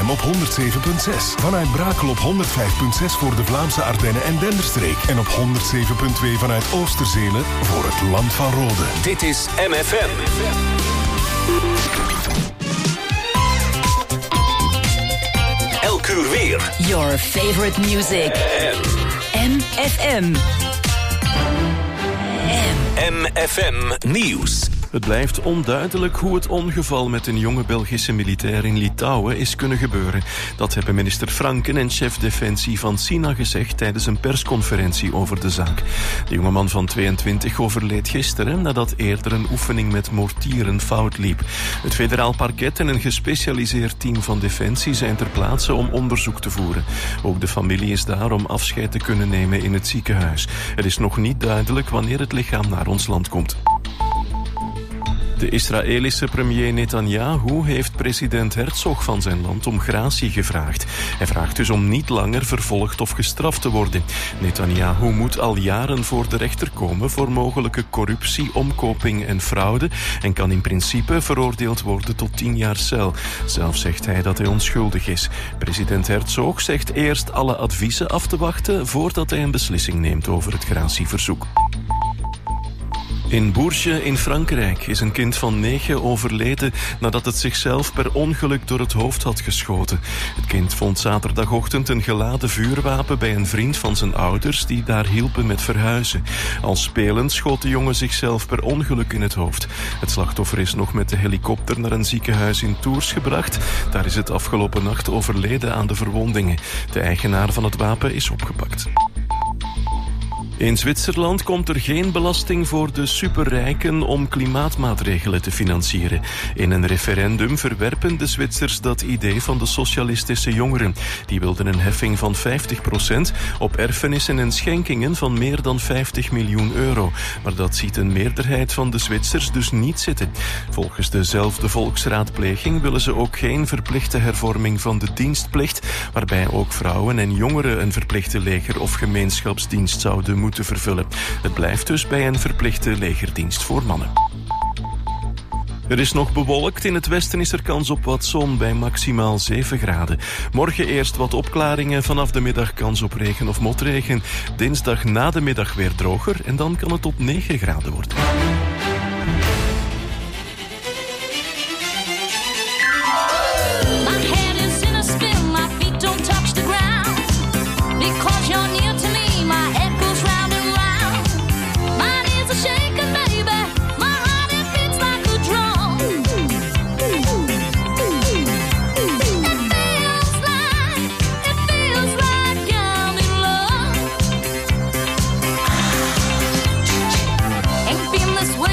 FM op 107.6. Vanuit Brakel op 105.6 voor de Vlaamse Ardennen en Denderstreek. En op 107.2 vanuit Oosterzele voor het Land van Rode. Dit is MFM. Elk uur weer. Your favorite music. MFM. MFM Nieuws. Het blijft onduidelijk hoe het ongeval met een jonge Belgische militair in Litouwen is kunnen gebeuren. Dat hebben minister Franken en chef Defensie van Sina gezegd tijdens een persconferentie over de zaak. De jongeman van 22 overleed gisteren nadat eerder een oefening met mortieren fout liep. Het federaal parket en een gespecialiseerd team van Defensie zijn ter plaatse om onderzoek te voeren. Ook de familie is daar om afscheid te kunnen nemen in het ziekenhuis. Het is nog niet duidelijk wanneer het lichaam naar ons land komt. De Israëlische premier Netanyahu heeft president Herzog van zijn land om gratie gevraagd. Hij vraagt dus om niet langer vervolgd of gestraft te worden. Netanyahu moet al jaren voor de rechter komen voor mogelijke corruptie, omkoping en fraude en kan in principe veroordeeld worden tot 10 jaar cel. Zelf zegt hij dat hij onschuldig is. President Herzog zegt eerst alle adviezen af te wachten voordat hij een beslissing neemt over het gratieverzoek. In Bourges in Frankrijk is een kind van 9 overleden nadat het zichzelf per ongeluk door het hoofd had geschoten. Het kind vond zaterdagochtend een geladen vuurwapen bij een vriend van zijn ouders die daar hielpen met verhuizen. Al spelend schoot de jongen zichzelf per ongeluk in het hoofd. Het slachtoffer is nog met de helikopter naar een ziekenhuis in Tours gebracht. Daar is het afgelopen nacht overleden aan de verwondingen. De eigenaar van het wapen is opgepakt. In Zwitserland komt er geen belasting voor de superrijken om klimaatmaatregelen te financieren. In een referendum verwerpen de Zwitsers dat idee van de socialistische jongeren. Die wilden een heffing van 50% op erfenissen en schenkingen van meer dan 50 miljoen euro. Maar dat ziet een meerderheid van de Zwitsers dus niet zitten. Volgens dezelfde volksraadpleging willen ze ook geen verplichte hervorming van de dienstplicht, waarbij ook vrouwen en jongeren een verplichte leger- of gemeenschapsdienst zouden moeten vervullen. Het blijft dus bij een verplichte legerdienst voor mannen. Er is nog bewolkt. In het westen is er kans op wat zon bij maximaal 7 graden. Morgen eerst wat opklaringen. Vanaf de middag kans op regen of motregen. Dinsdag na de middag weer droger. En dan kan het tot 9 graden worden. Ain't been this way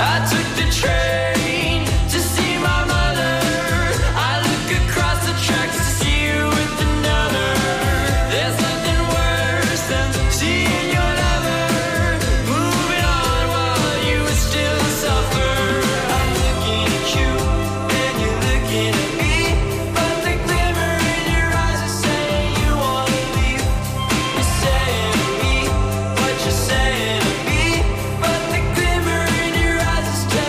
Saying to me, but the glimmer in your eyes is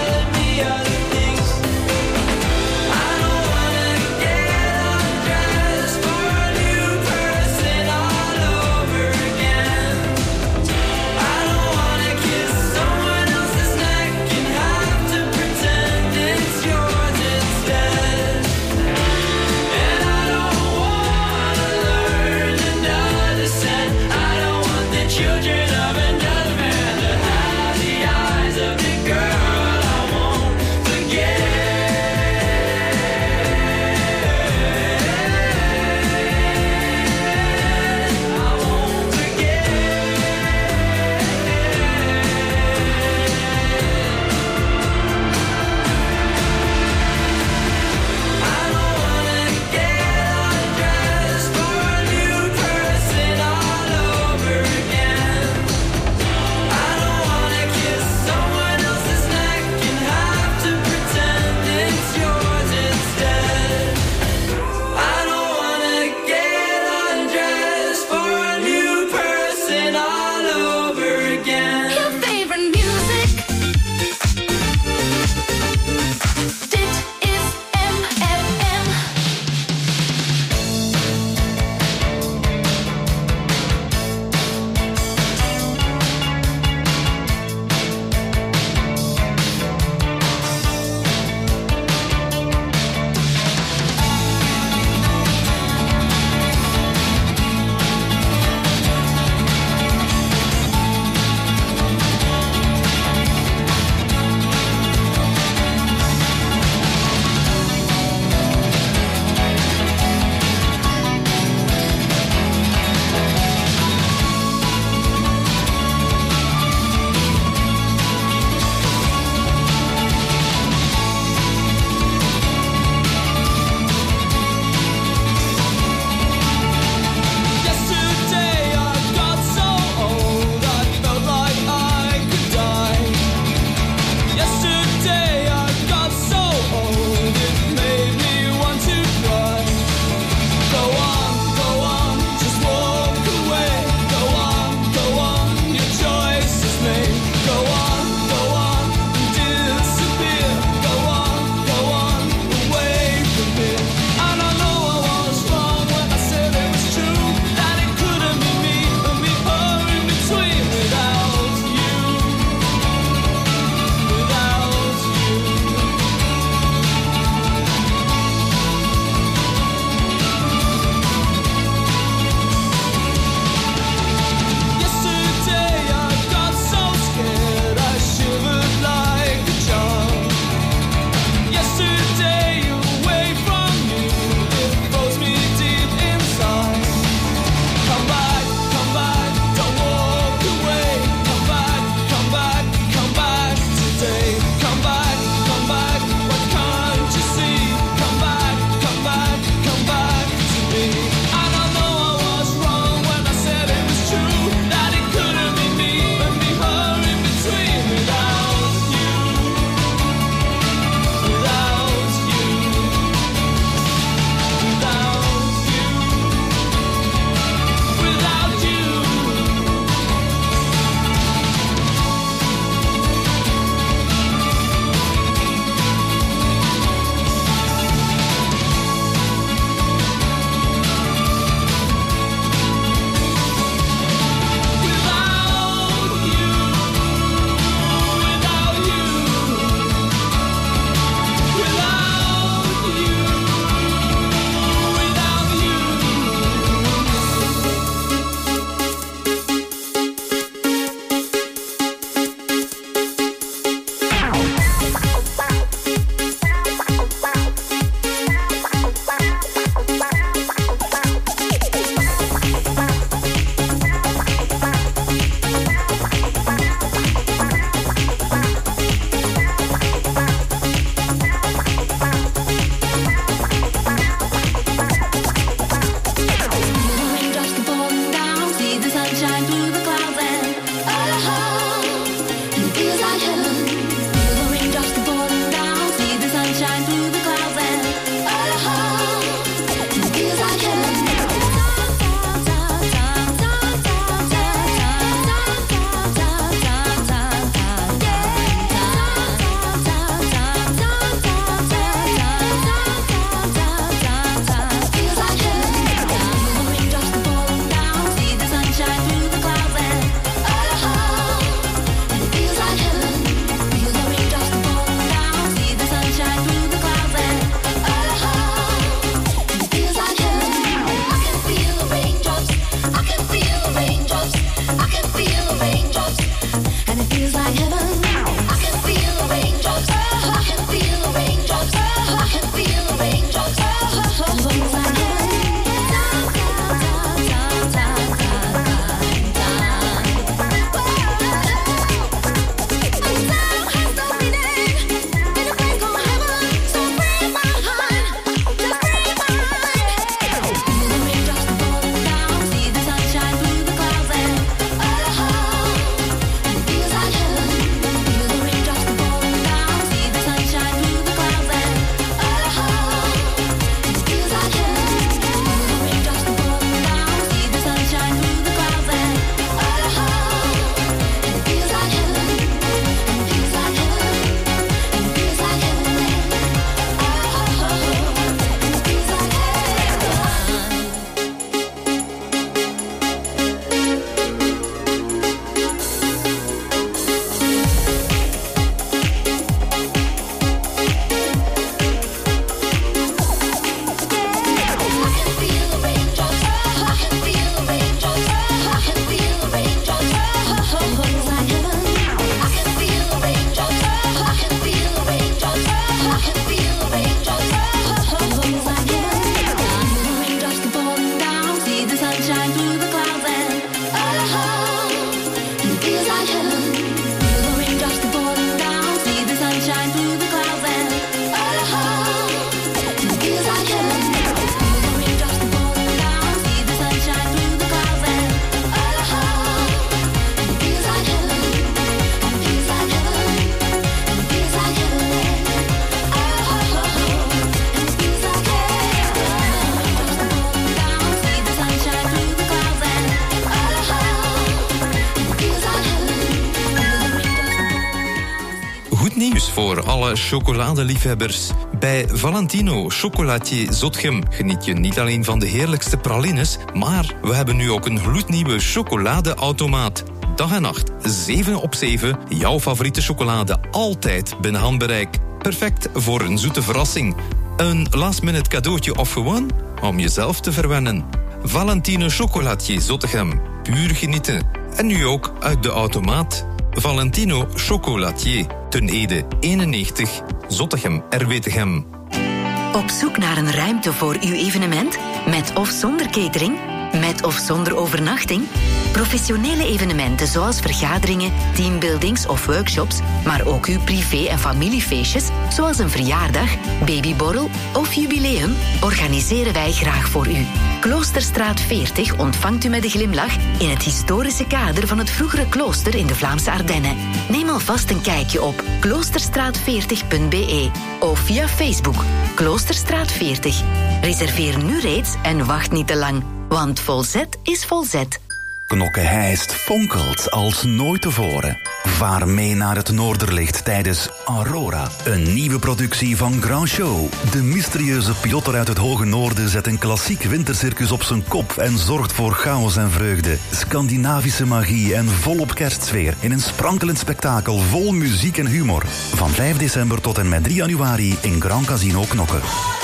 Dus voor alle chocoladeliefhebbers. Bij Valentino Chocolatier Zottegem geniet je niet alleen van de heerlijkste pralines, maar we hebben nu ook een gloednieuwe chocoladeautomaat. Dag en nacht, 7 op 7, jouw favoriete chocolade altijd binnen handbereik. Perfect voor een zoete verrassing. Een last-minute cadeautje of gewoon om jezelf te verwennen. Valentino Chocolatier Zottegem. Puur genieten. En nu ook uit de automaat. Valentino Chocolatier. Ten Ede 91, Zottegem, Erwetegem. Op zoek naar een ruimte voor uw evenement? Met of zonder catering? Met of zonder overnachting? Professionele evenementen zoals vergaderingen, teambuildings of workshops, maar ook uw privé- en familiefeestjes, zoals een verjaardag, babyborrel of jubileum, organiseren wij graag voor u. Kloosterstraat 40 ontvangt u met een glimlach in het historische kader van het vroegere klooster in de Vlaamse Ardennen. Neem alvast een kijkje op kloosterstraat40.be of via Facebook Kloosterstraat 40. Reserveer nu reeds en wacht niet te lang, want volzet is volzet. Knokke-Heist fonkelt als nooit tevoren. Vaar mee naar het Noorderlicht tijdens Aurora, een nieuwe productie van Grand Show. De mysterieuze piloter uit het hoge noorden zet een klassiek wintercircus op zijn kop en zorgt voor chaos en vreugde, Scandinavische magie en volop kerstsfeer in een sprankelend spektakel vol muziek en humor. Van 5 december tot en met 3 januari in Grand Casino Knokke.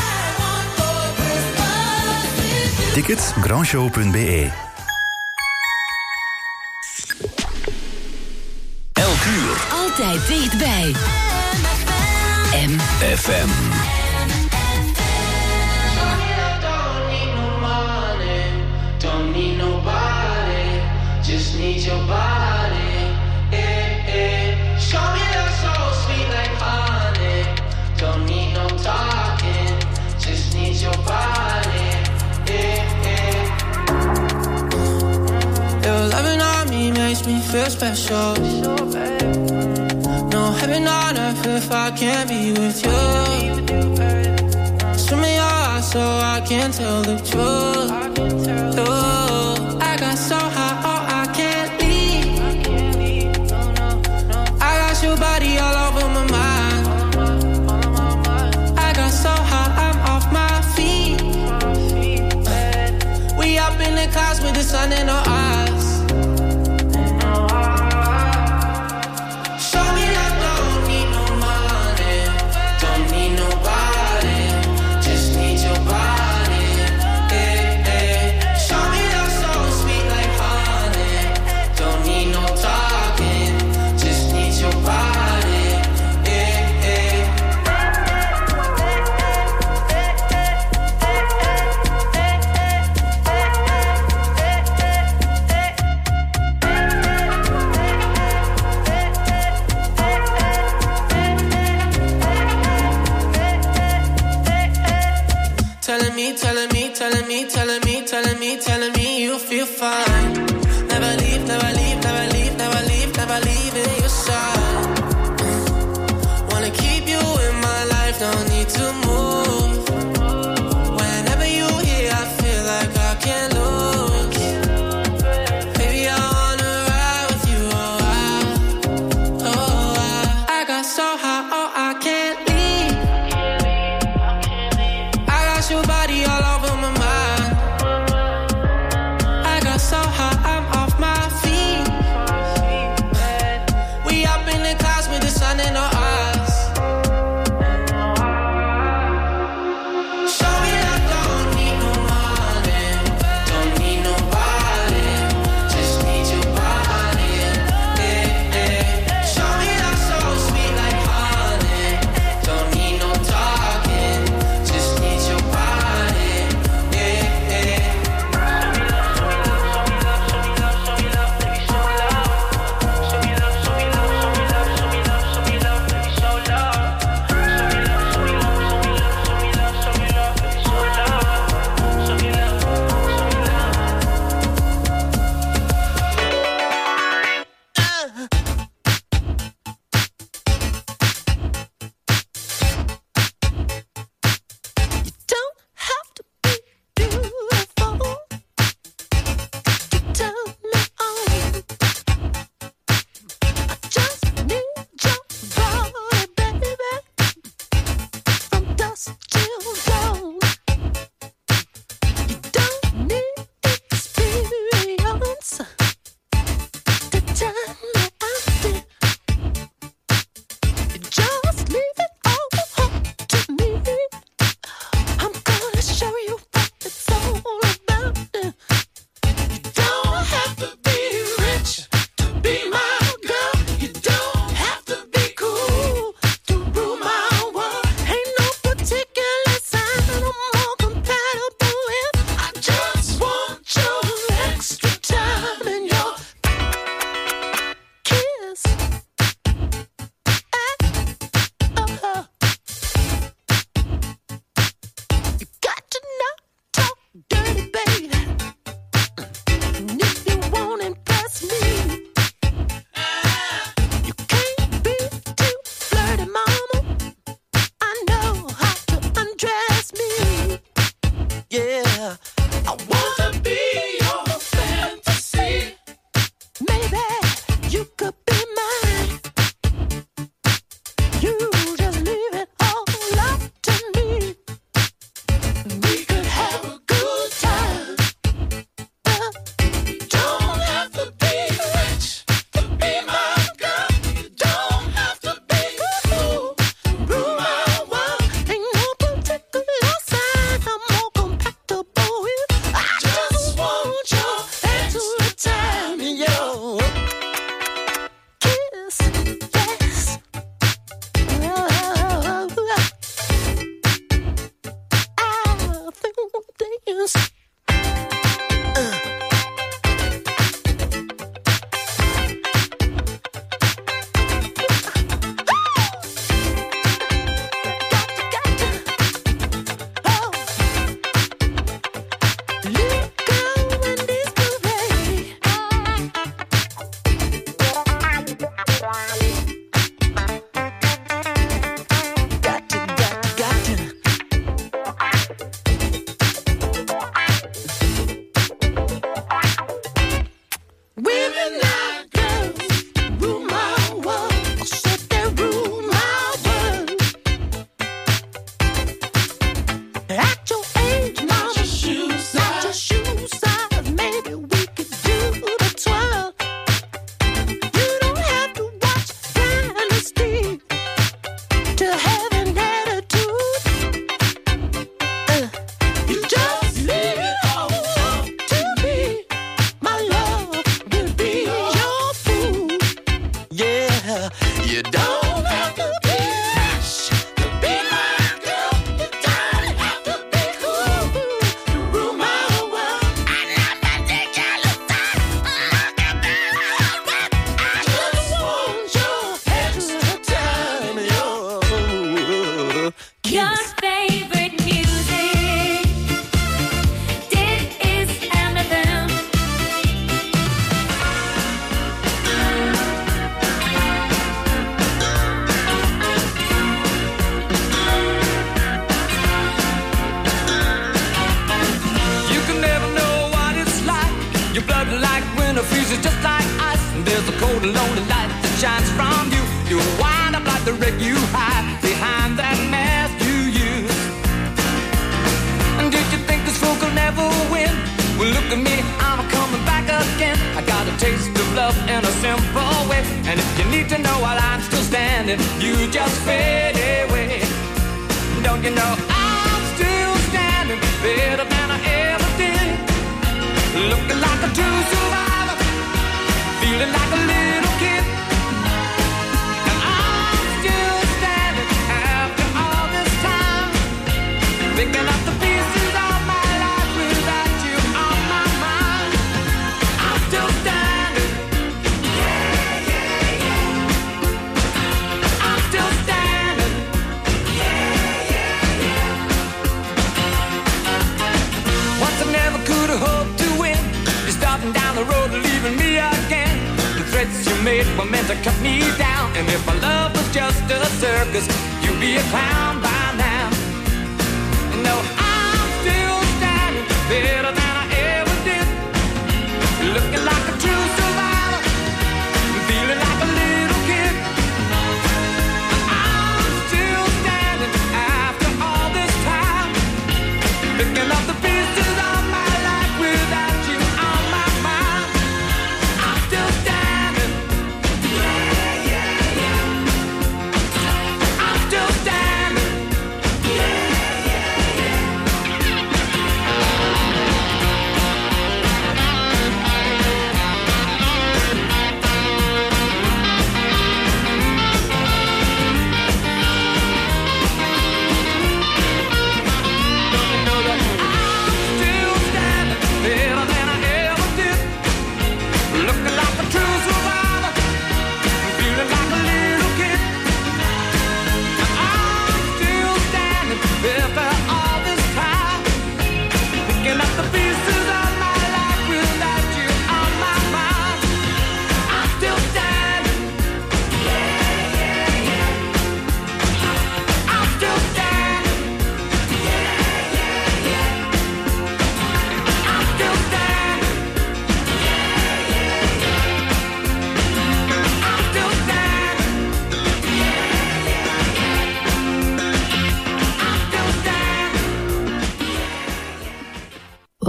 Tickets grandshow.be. Elk uur. Altijd dichtbij. MFM. Don't need nobody, just need your body. Show me that soul sweet like honey. Don't need no talking, just need your body. Your loving on me makes me feel special. No heaven on earth if I can't be with you. Swim in your eyes so I can tell the truth. I got so high, oh I can't leave. I got your body all over my mind. I got so high, I'm off my feet. We up in the clouds with the sun in our eyes. Show me that don't need no money, don't need nobody, just need your body. Show me that soul sweet like honey, don't need no talking, just need your body. Telling me you feel fine. Never leave, never leave, never leave, never leave, never leave in your side. Wanna keep you in my life, no need to move. Whenever you here, I feel like I can't lose. Baby, I wanna ride with you, I got so high, oh I can't leave. I got your body all over my mind. So high, I'm off my feet. I wanna be your fantasy. Maybe you could be mine. You just leave it all up to me. We could have a good time. You don't have to be rich to be my girl. You don't have to be cool. Rule my world. Ain't no particular size I'm more compatible with. I just want your extra time and your kiss, yes. I think this. Women like girls rule my world. I said they rule my world. At your age, mama, not your shoe size. Maybe we could do the twirl. You don't have to watch Dynasty to have an attitude. You just leave it all up to me. My love will be your food. Yeah, you don't have to be rich to be my girl. You don't have to be cool to rule my world. I love that thing you look at. Look at that hard work. I just want your extra time and your Your favorite music. This is MFM. You can never know what it's like. Your blood like winter freezes just like ice. And there's a cold and lonely light that shines from you. You wind up like the wreck you hide behind that mask you use. And did you think this fool could never win? Well, look at me, I'm coming back again. I got a taste of love in a simple way. And if you need to know while I'm still standing, you just fade away. Don't you know I'm still standing better than I ever did? Looking like a true survivor, feeling like a little kid. And I'm still standing after all this time, picking up the pieces of my life without you on my mind. I'm still standing. Yeah, yeah, yeah. I'm still standing. Yeah, yeah, yeah. Once I never could have hoped to win. You're starting down the road and leaving me again. The threats you made were meant to cut me down. And if my love was just a circus, you'd be a clown by now. No, I'm still standing better than I ever did. Looking like a true survivor, feeling like a little kid. I'm still standing after all this time, picking up the pieces of my life without you on my mind. I'm still standing. Yeah, yeah, yeah. I'm still standing.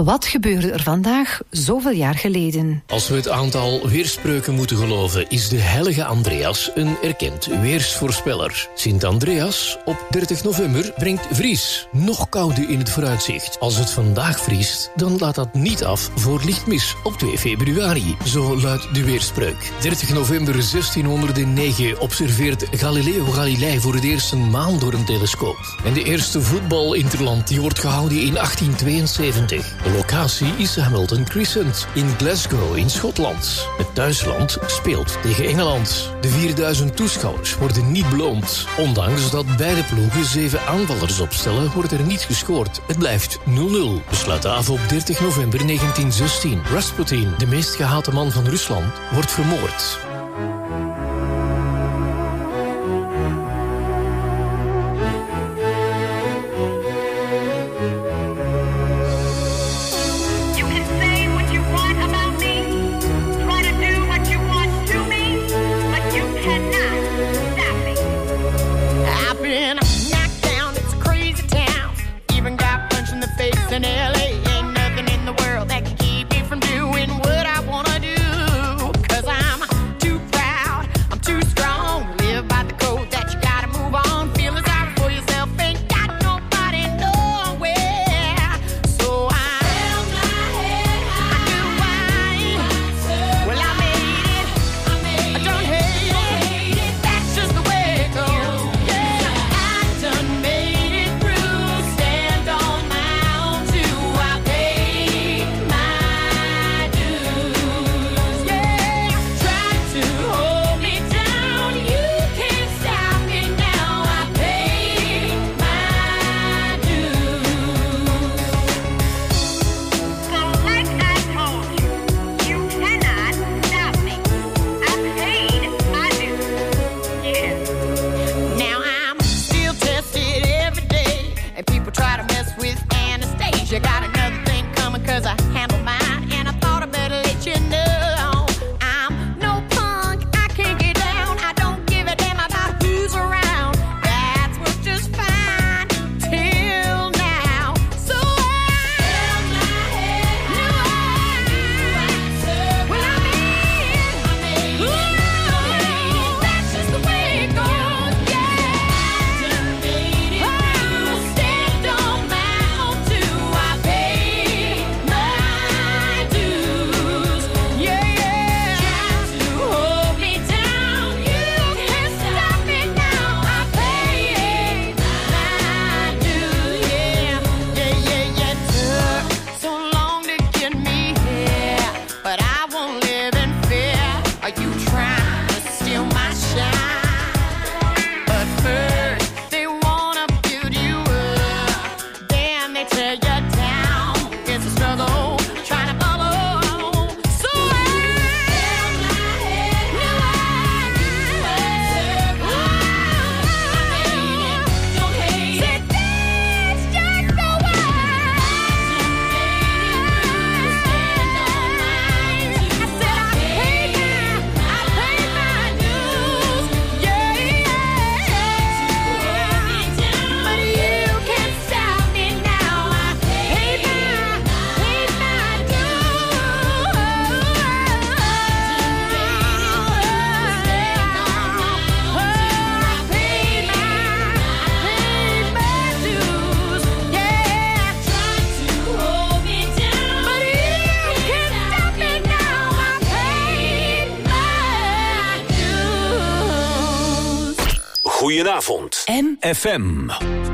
Wat gebeurde er vandaag zoveel jaar geleden? Als we het aantal weerspreuken moeten geloven, is de heilige Andreas een erkend weersvoorspeller. Sint Andreas op 30 november brengt vries. Nog koude in het vooruitzicht. Als het vandaag vriest, dan laat dat niet af voor lichtmis op 2 februari. Zo luidt de weerspreuk. 30 november 1609 observeert Galileo Galilei voor het eerst een maan door een telescoop. En de eerste voetbalinterland die wordt gehouden in 1872. De locatie is Hamilton Crescent in Glasgow in Schotland. Het thuisland speelt tegen Engeland. De 4000 toeschouwers worden niet beloond. Ondanks dat beide ploegen 7 aanvallers opstellen, wordt er niet gescoord. Het blijft 0-0. We sluiten af op 30 november 1916. Rasputin, de meest gehate man van Rusland, wordt vermoord. In LA, ain't nothing in the world that can keep me from doing what I wanna do. 'Cause I'm too proud, I'm too strong. Live by the code that you gotta move on. Feeling sorry for yourself, ain't got nobody nowhere. So I held my head high. I knew why. Well, I made it. I don't hate it. That's just the way it goes. Yeah, I done made it through. Stand on my you got another thing coming 'cause I handle mine and I thought I better let you know I'm no punk, I can't get down. I don't give a damn about who's around. That's what's just fine till now. So I held my head high. Well, I made it. That's just the way it goes. Yeah, I made it. Oh, stand on my own too. Goedenavond. FM.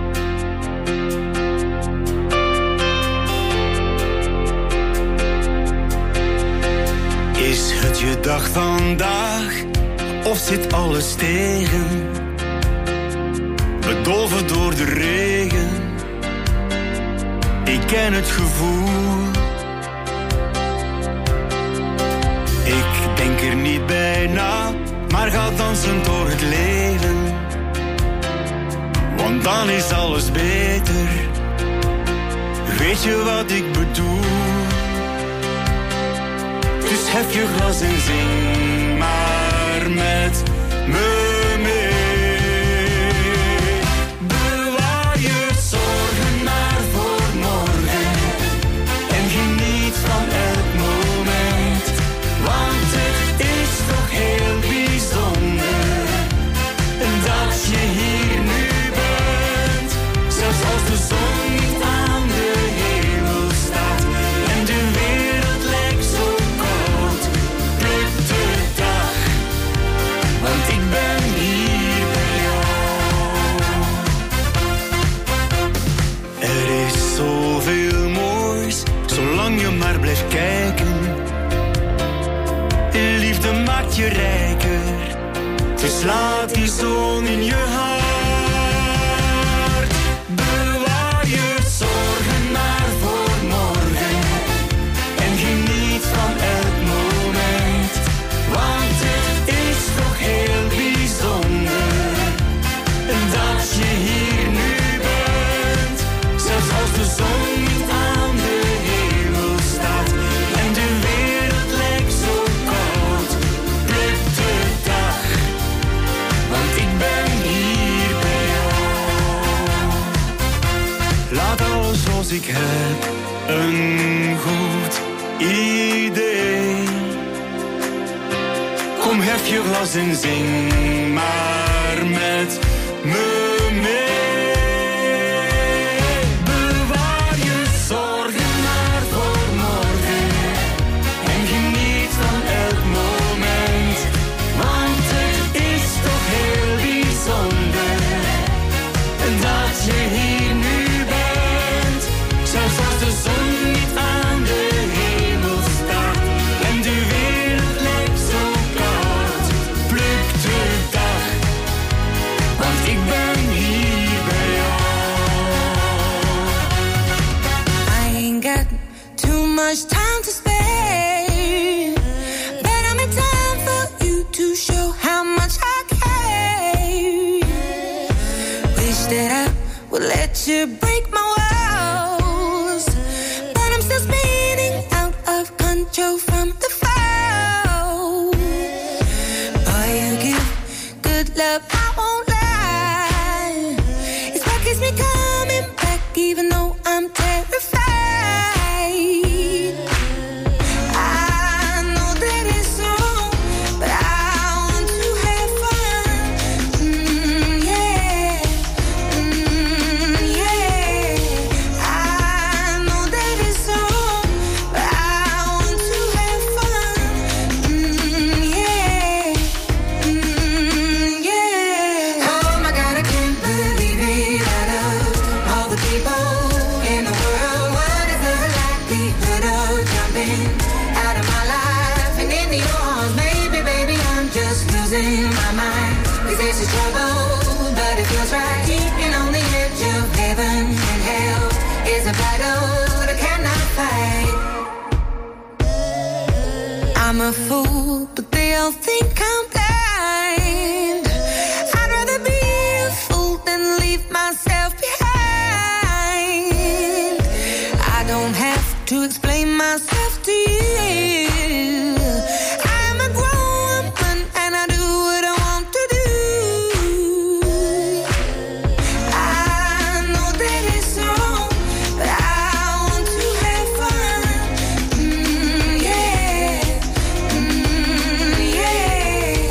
Is het je dag vandaag, of zit alles tegen? Bedolven door de regen, ik ken het gevoel. Ik denk er niet bij na, maar ga dansend door het leven. Want dan is alles beter, weet je wat ik bedoel? Dus hef je glas en zing maar met me mee. Bewaar je zorgen maar voor morgen en je rijker. Dus laat die zon in je hart. Bewaar je zorgen maar voor morgen. En geniet van elk moment. Want het is toch heel bijzonder dat je hier nu bent. Zelfs als de zon niet aan de hemel staat en de wereld lijkt zo koud, pluk de dag, want ik ben hier bij jou. Laat alles zoals ik heb een goed idee. Kom, hef je glas en zing maar met me mee. Bewaar je zorgen maar voor morgen. En geniet van elk moment. Want het is toch heel bijzonder dat je hier nu bent. Zelfs als de zon niet aan de hemel staat en de wereld lijkt zo koud, pluk de dag, want ik ben hier bij jou. I ain't got too much time to spare, but I make time for you to show how much I care. Wish that I would let you break my walls, but I'm still spinning out of control from the fall. Boy, you give good love, I won't lie. It's what keeps me coming back, even though I'm terrified. I know that it's wrong, but I want to have fun. Yeah, yeah. I know that it's wrong, but I want to have fun. Yeah, yeah. Oh my God, I can't believe it. Out of all the people in the world, what is the likelihood of jumping out of my life and into your arms? Maybe, baby, I'm just losing my mind. 'Cause this is trouble, but it feels right. Keeping on the edge of heaven and hell is a battle that I cannot fight. I'm a fool, but they all think I'm blind. I'd rather be a fool than leave myself behind. I don't have to explain myself to you. I'm a grown woman and I do what I want to do. I know that it's wrong, but I want to have fun. Yeah, yeah.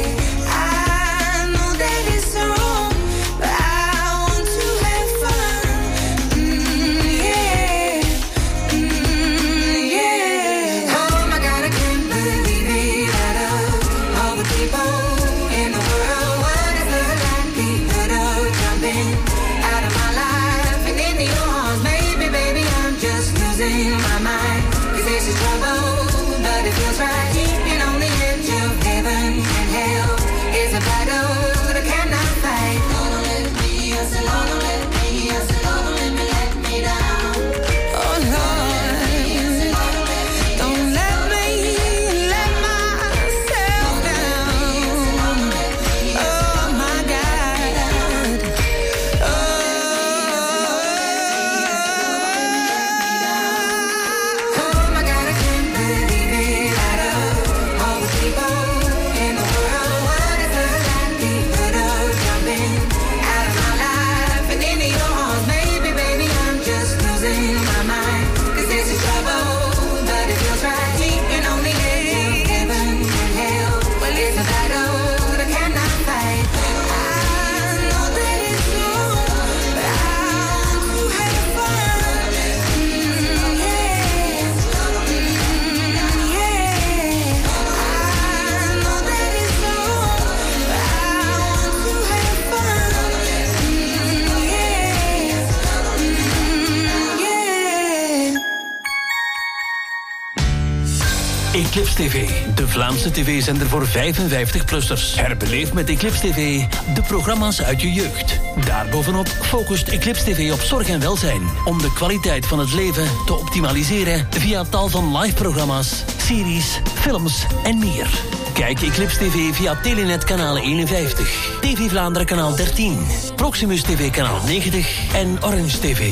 Eclipse TV, de Vlaamse tv-zender voor 55-plussers. Herbeleef met Eclipse TV de programma's uit je jeugd. Daarbovenop focust Eclipse TV op zorg en welzijn, om de kwaliteit van het leven te optimaliseren via tal van live-programma's, series, films en meer. Kijk Eclipse TV via Telenet kanaal 51, TV Vlaanderen kanaal 13, Proximus TV kanaal 90 en Orange TV.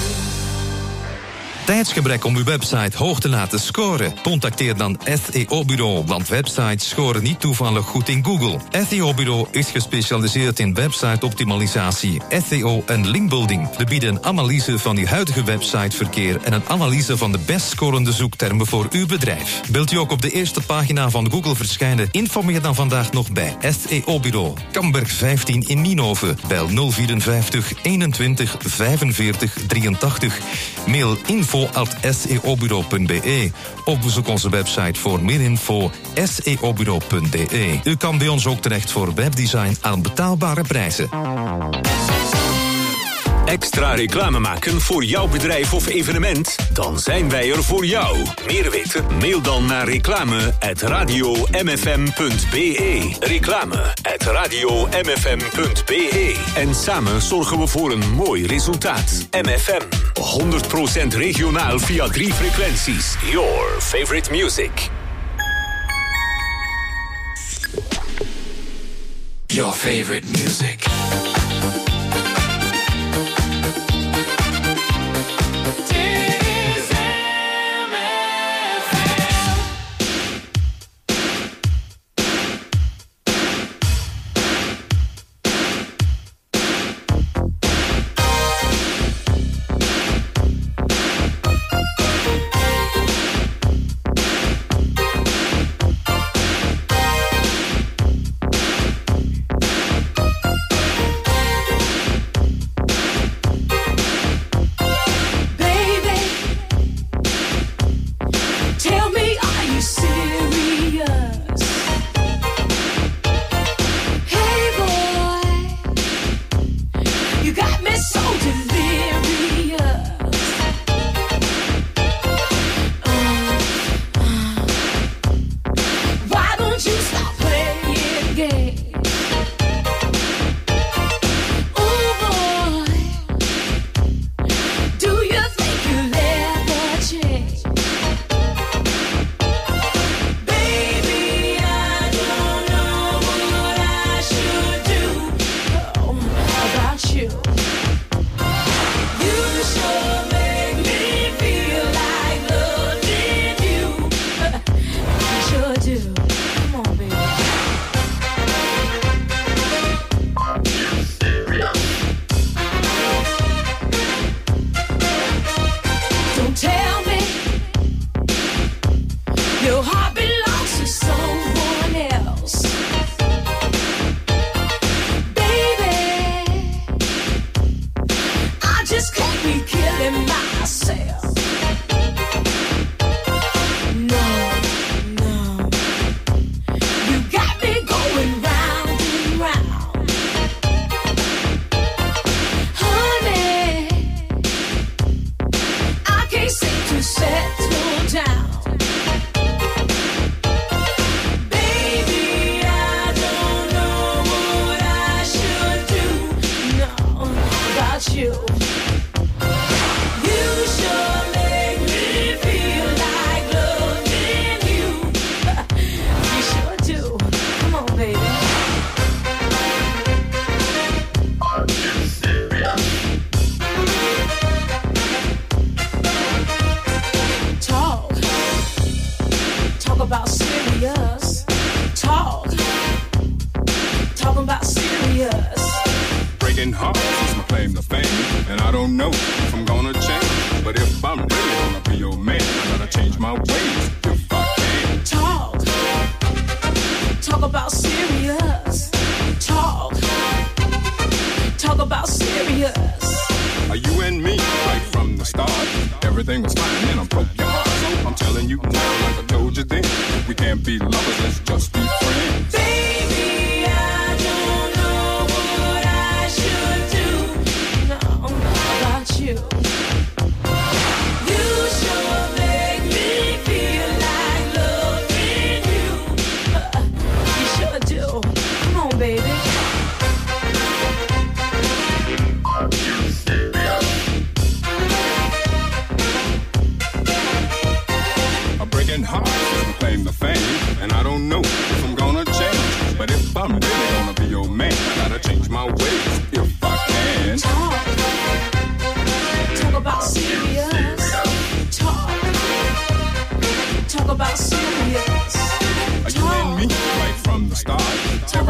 Tijdsgebrek om uw website hoog te laten scoren? Contacteer dan SEO-bureau, want websites scoren niet toevallig goed in Google. SEO-bureau is gespecialiseerd in website-optimalisatie, SEO en linkbuilding. We bieden een analyse van uw huidige websiteverkeer en een analyse van de best scorende zoektermen voor uw bedrijf. Wilt u ook op de eerste pagina van Google verschijnen? Informeer dan vandaag nog bij SEO-bureau. Kamberg 15 in Nienhoven. Bel 054 21 45 83. Mail info@seobureau.be of bezoek onze website voor meer info seobureau.be. U kan bij ons ook terecht voor webdesign aan betaalbare prijzen. Extra reclame maken voor jouw bedrijf of evenement? Dan zijn wij er voor jou. Meer weten? Mail dan naar reclame@radiomfm.be. Reclame@radiomfm.be. En samen zorgen we voor een mooi resultaat. MFM. 100% regionaal via 3 frequenties. Your favorite music. Your favorite music.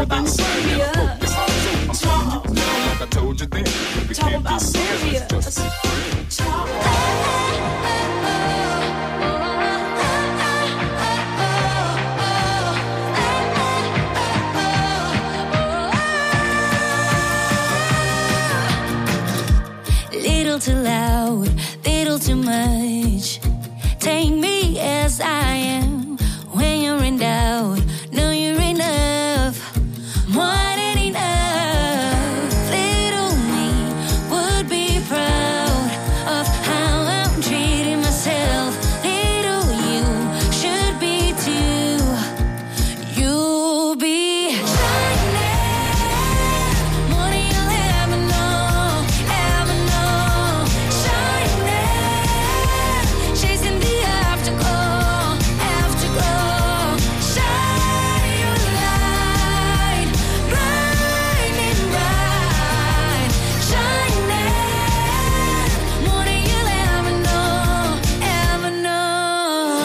everything serious. Like I told you then, we can't be serious. Little too loud, little too much. Take me as I am. When you're in doubt, know you're enough. More than enough. Little me would be proud of how I'm treating myself. Little you should be too. You'll be shining more than you'll ever know, ever know. Shining, chasing the afterglow, afterglow. Shine your light, burning bright. Shining more than you'll ever know, ever know.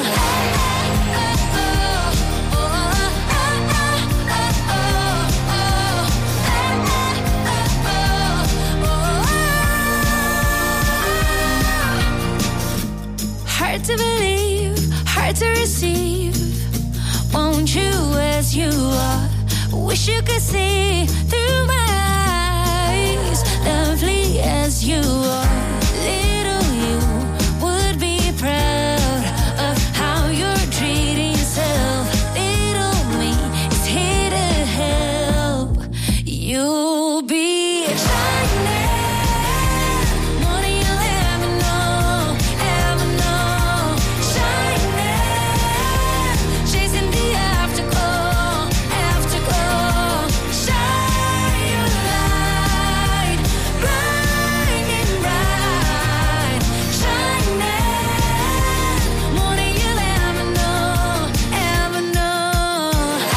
Hard to believe, hard to receive. Won't you as you are? Wish you could see through my eyes. Lovely as you are. Little you would be proud of how you're treating yourself. Little me is here to help. You'll be shining more than you'll ever know, ever know. Shining, chasing the afterglow, afterglow. Shine your light, burning bright. Shining more than you'll ever know, ever know.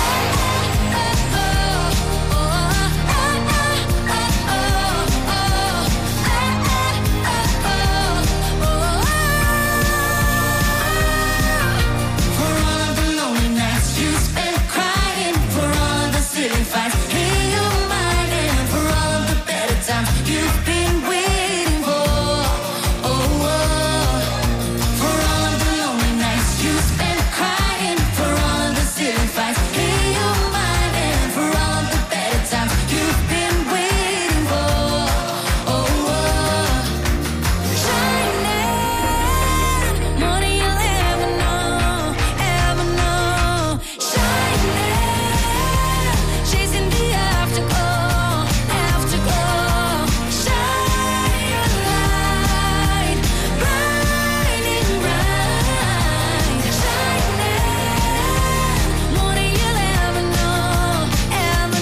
For all of the lonely nights you spent crying, for all of the silly fights in your mind, and for all of the better times you've been waiting for. Oh, for all of the lonely nights you spent crying, for all of the silly fights in your mind, and for all of the better times you've been waiting for. Oh, shining more than you'll ever know, ever know. Shining, chasing the afterglow, afterglow. Shine your light, burning bright. Shining more than you'll ever know, ever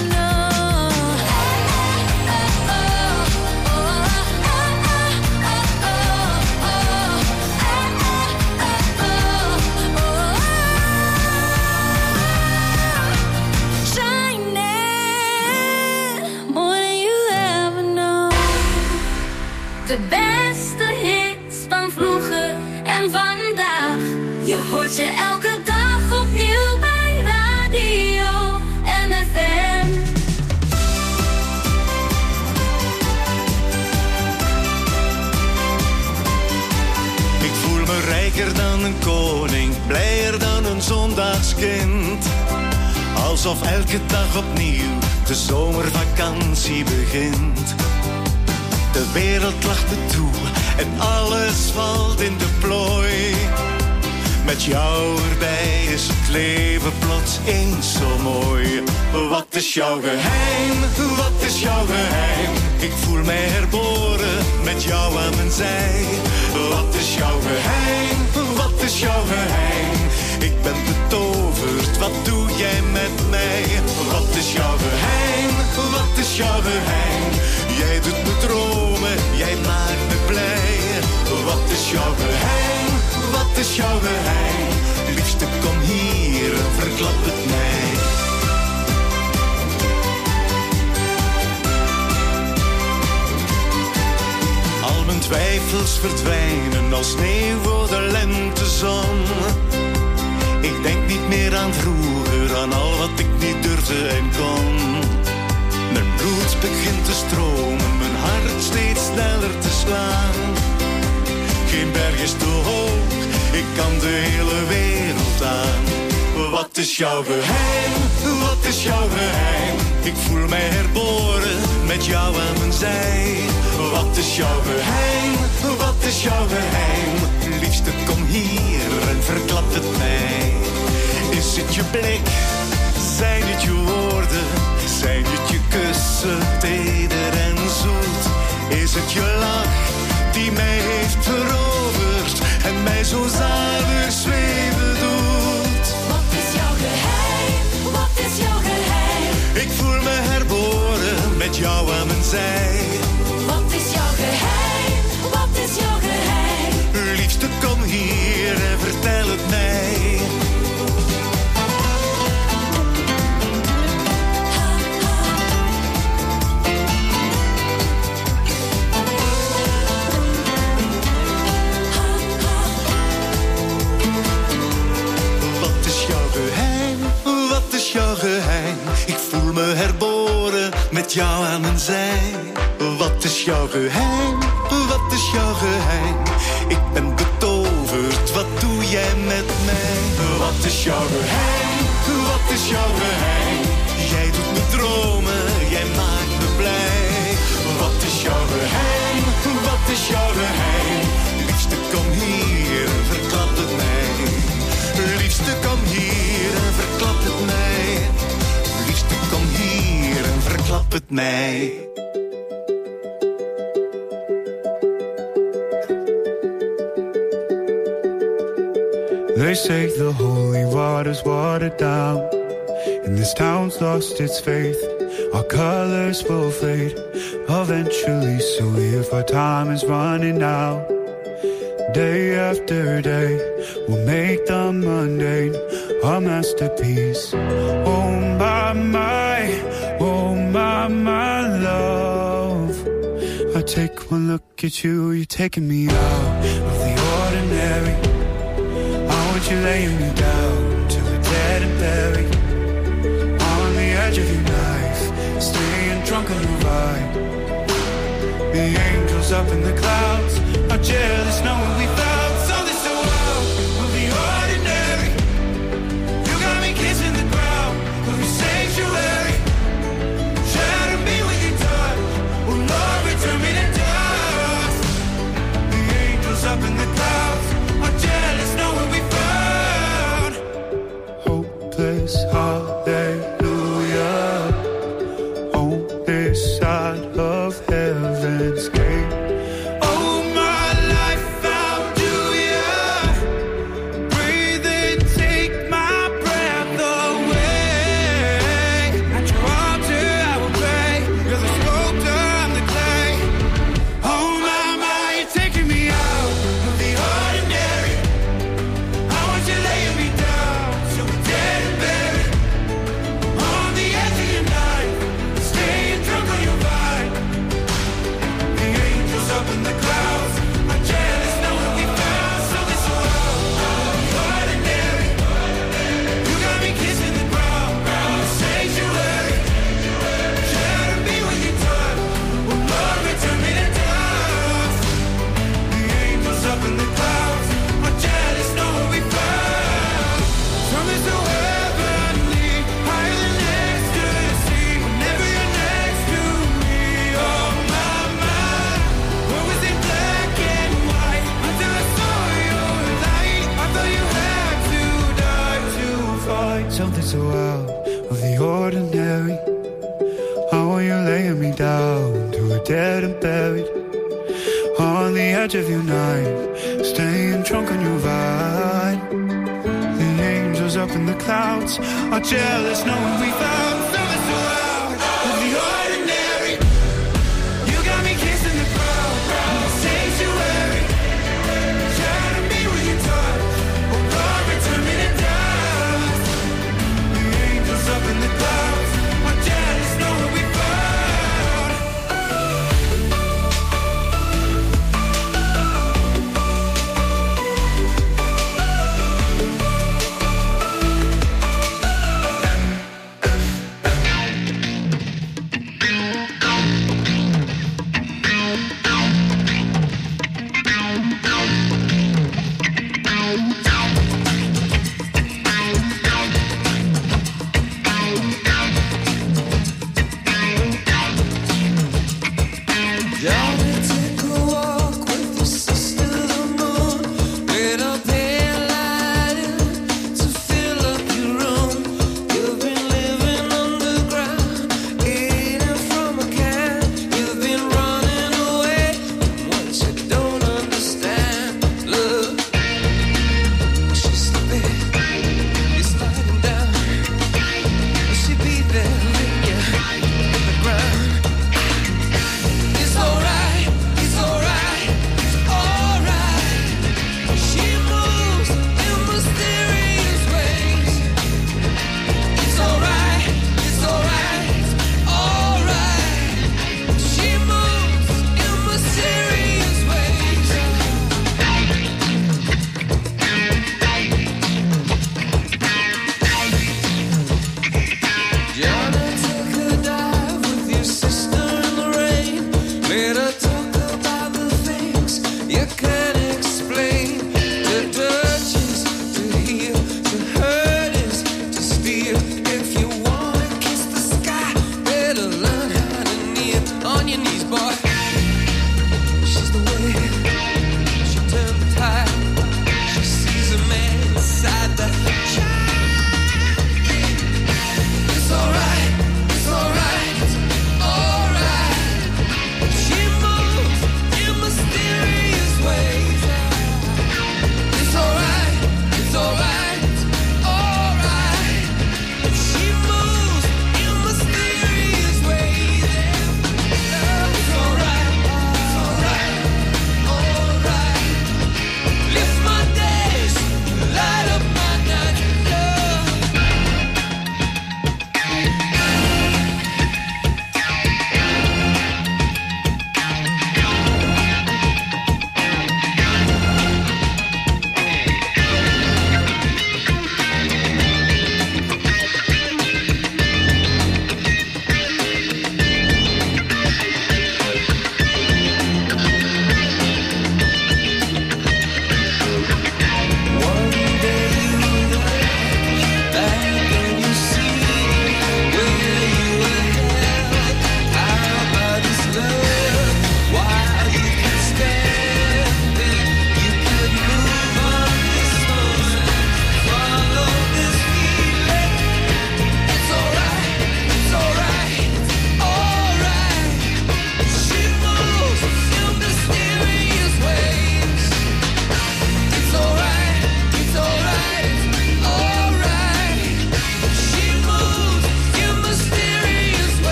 Shining more than you'll ever know. De beste hits van vroeger en vandaag. Je hoort ze elke dag opnieuw bij Radio NFM. Ik voel me rijker dan een koning, blijer dan een zondagskind. Alsof elke dag opnieuw de zomervakantie begint. De wereld lacht me toe en alles valt in de plooi. Met jou erbij is het leven plots eens zo mooi. Wat is jouw geheim? Wat is jouw geheim? Ik voel mij herboren met jou aan mijn zij. Wat is jouw geheim? Wat is jouw geheim? Ik ben betoverd, wat doe jij met mij? Wat is jouw geheim? Wat is jouw geheim? Jij doet me dromen, jij maakt me blij. Wat is jouw geheim? Wat is jouw geheim? Liefste, kom hier, verklap het mij. Al mijn twijfels verdwijnen als sneeuw voor de lentezon. Ik denk niet meer aan vroeger, aan al wat ik niet durfde en kon. Mijn bloed begint te stromen, mijn hart steeds sneller te slaan. Geen berg is te hoog, ik kan de hele wereld aan. Wat is jouw geheim? Wat is jouw geheim? Ik voel mij herboren met jou aan mijn zij. Wat is jouw geheim? Wat is jouw geheim? Liefste, kom hier en verklap het mij. Is het je blik? Zijn het je woorden? Zijn het je kussen, teder en zoet? Is het je lach die mij heeft veroverd en mij zo zalig zweven doet? Wat is jouw geheim? Wat is jouw geheim? Ik voel me herboren met jou aan mijn zij. Wat is jouw geheim? Wat is jouw geheim? Liefste, kom hier en vertel het mij. Jouw geheim. Ik voel me herboren met jou aan mijn zij. Wat is jouw geheim? Wat is jouw geheim? Ik ben betoverd, wat doe jij met mij? Wat is jouw geheim? Wat is jouw geheim? Jij doet me dromen, jij maakt me blij. Wat is jouw geheim? Wat is jouw geheim? Liefste, kom hier en verklap het mij. Liefste, kom hier en verklap het mij. Liefste, kom hier en verklap het mij. They say the holy water's watered down, and this town's lost its faith. Our colors will fade eventually, so if our time is running out, day after day, we'll make the mundane a masterpiece. Oh my love. I take one look at you, you're taking me out of the ordinary. I want you laying me down till we're dead and buried. On the edge of your knife, staying drunk on your ride. The angels up in the clouds are jealous knowing we found something so wild of the ordinary. You got me kissing the ground of your sanctuary. Shatter me with your touch, oh Lord, return me to dust. The angels up in the clouds are jealous knowing we found hopeless hallelujah on this side of heaven's gate. Something so out of the ordinary. How are you laying me down to a dead and buried? On the edge of your knife, staying drunk on your vine. The angels up in the clouds are jealous knowing we found something so out of the ordinary. You got me kissing the ground in the sanctuary. Shatter me with your touch, oh Lord, return me to dust. The angels up in the clouds are jealous knowing we found.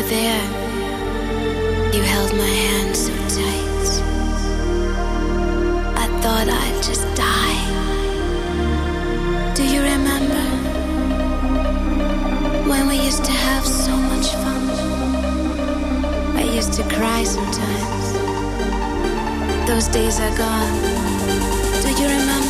were there, you held my hand so tight. I thought I'd just die. Do you remember when we used to have so much fun? I used to cry sometimes. Those days are gone. Do you remember?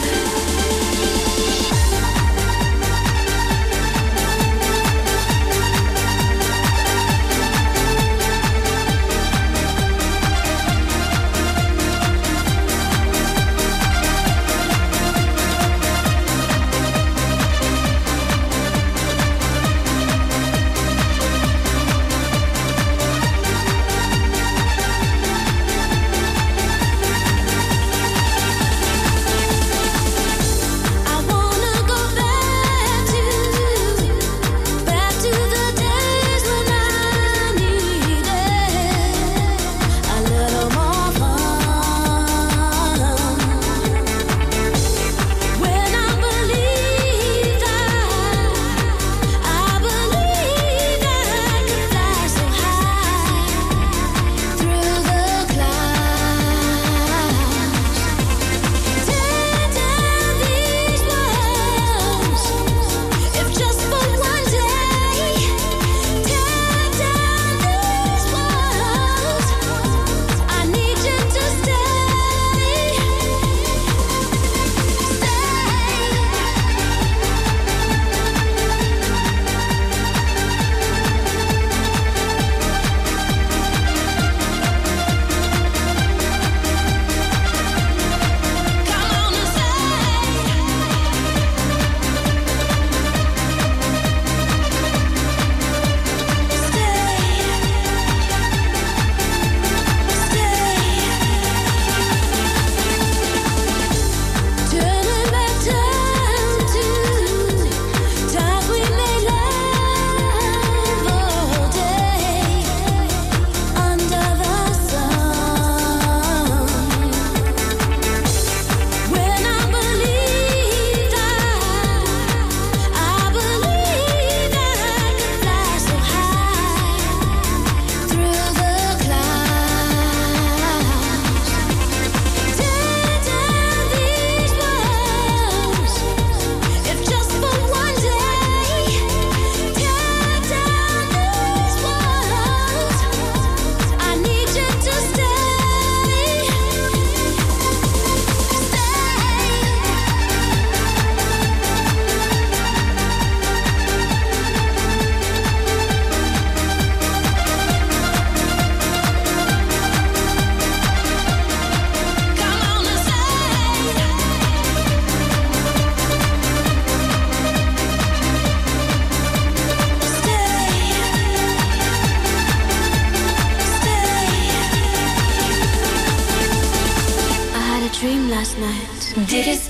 Dit is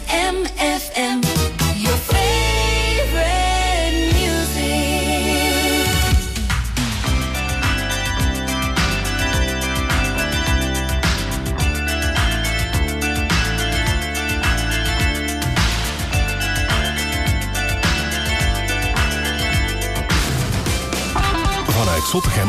MFM, your favorite music. Vanuit Zottegem